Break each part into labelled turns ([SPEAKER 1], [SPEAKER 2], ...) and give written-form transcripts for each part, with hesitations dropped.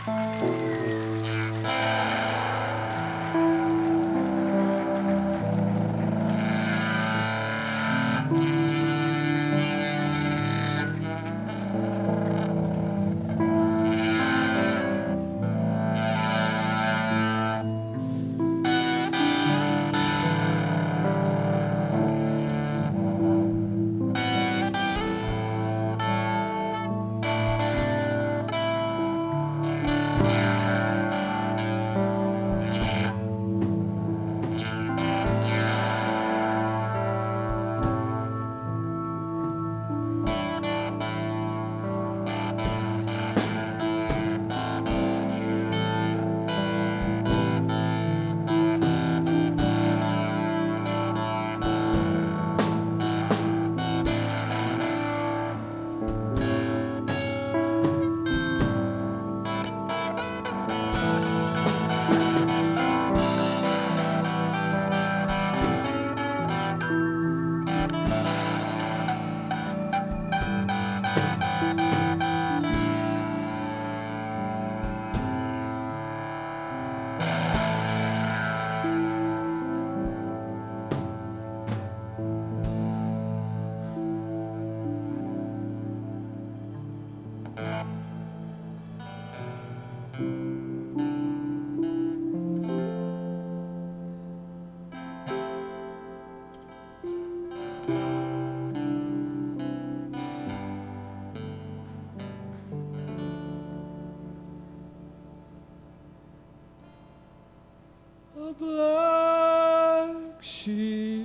[SPEAKER 1] A black sheep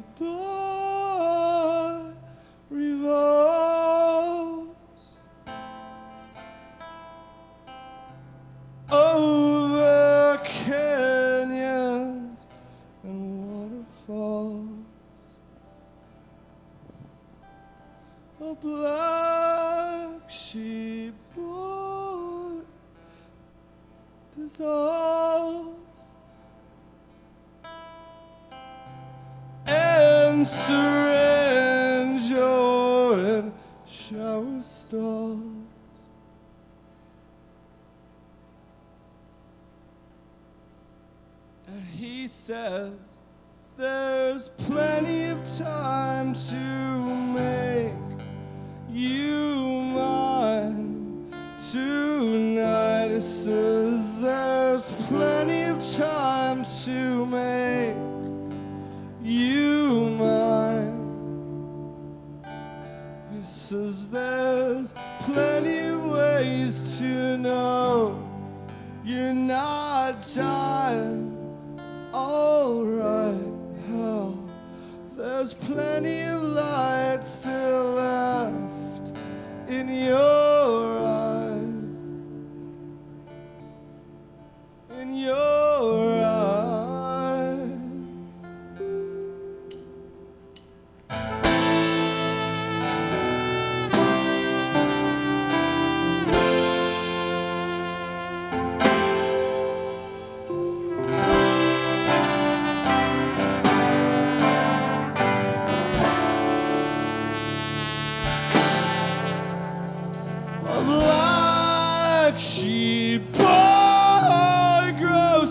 [SPEAKER 1] boy revolves over canyons and waterfalls. A black sheep boy dissolves and syringe and shower stalls. And he says there's plenty of time to make you mine tonight. He says there's plenty of time to make you mine. He says there's plenty of ways to know you're not dying. Alright, hell, there's plenty of light still left in your eyes. In your eyes. A black sheep boy grows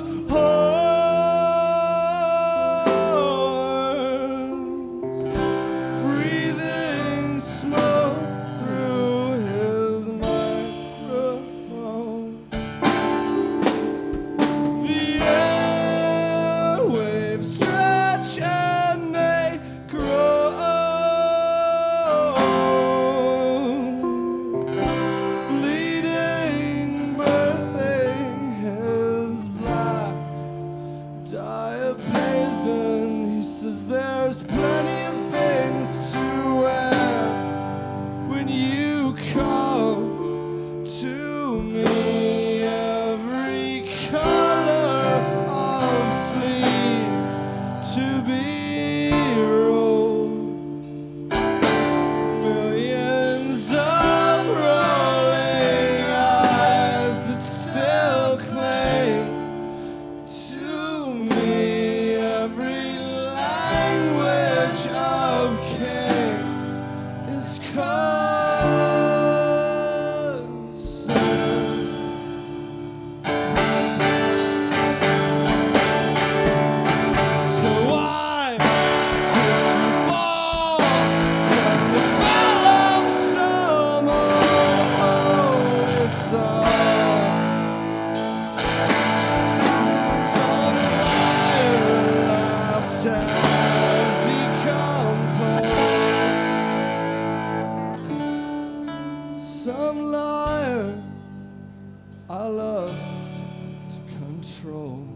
[SPEAKER 1] love to control.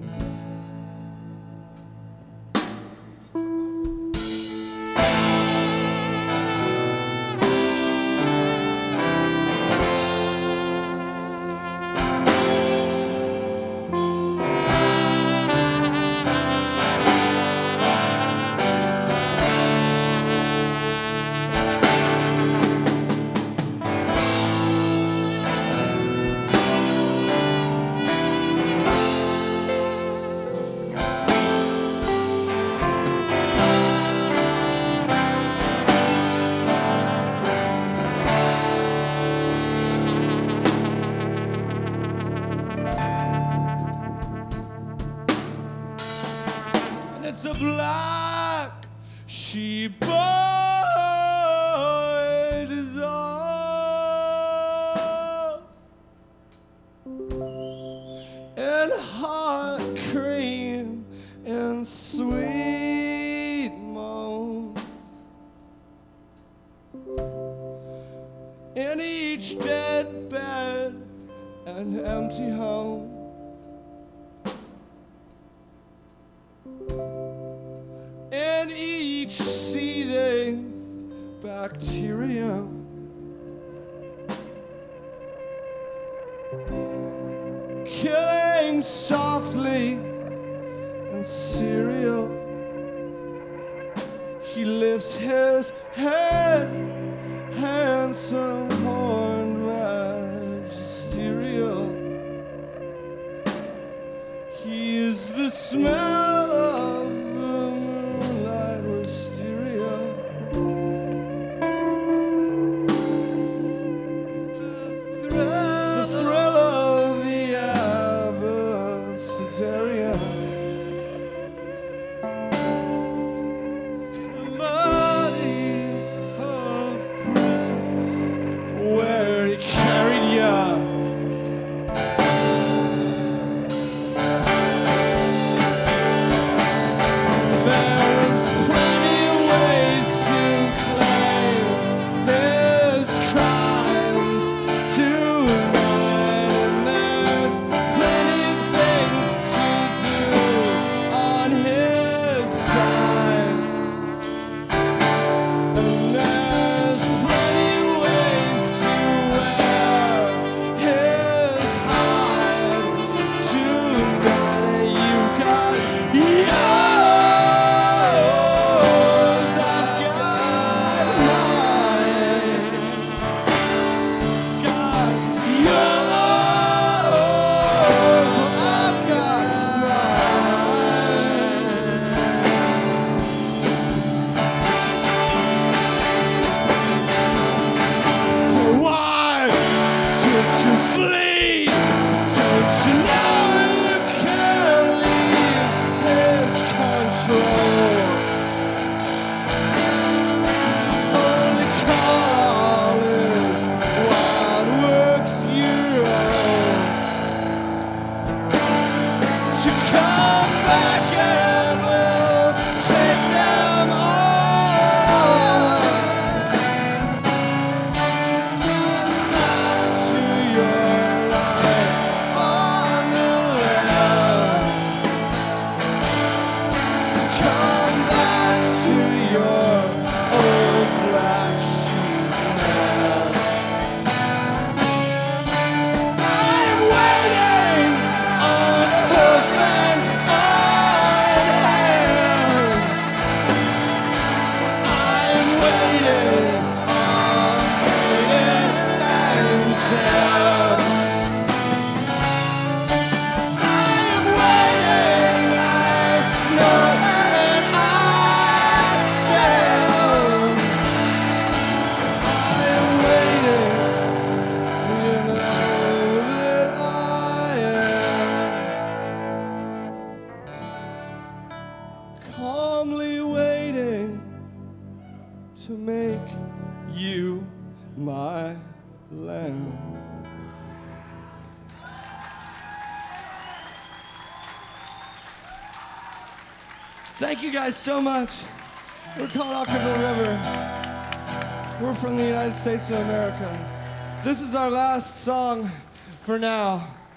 [SPEAKER 1] It's a black sheep boy dissolves and hot cream and sweet moans in each dead bed and empty home. And each seething bacterium killing softly and serial. He lifts his head, handsome horned magisterial. He is the smell of calmly waiting to make you my lamb. Thank you guys so much. We're called Ockerville River. We're from the United States of America. This is our last song for now.